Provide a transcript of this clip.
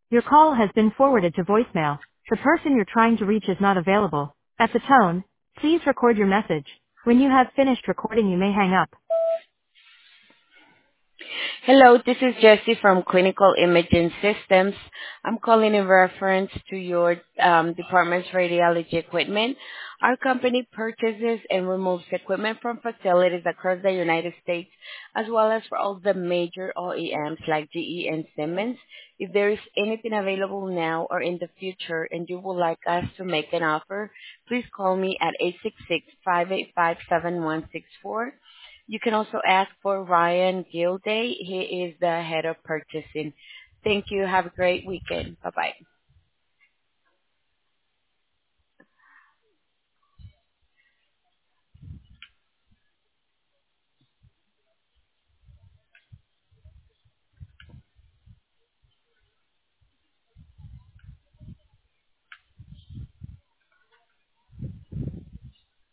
Your call has been forwarded to voicemail. The person you're trying to reach is not available. At the tone, please record your message. When you have finished recording, you may hang up. Hello, this is Jessie from Clinical Imaging Systems. I'm calling in reference to your department's radiology equipment. Our company purchases and removes equipment from facilities across the United States, as well as for all the major OEMs like GE and Siemens. If there is anything available now or in the future and you would like us to make an offer, please call me at 866-585-7164. You can also ask for Ryan Gilday. He is the head of purchasing. Thank you. Have a great weekend. Bye-bye.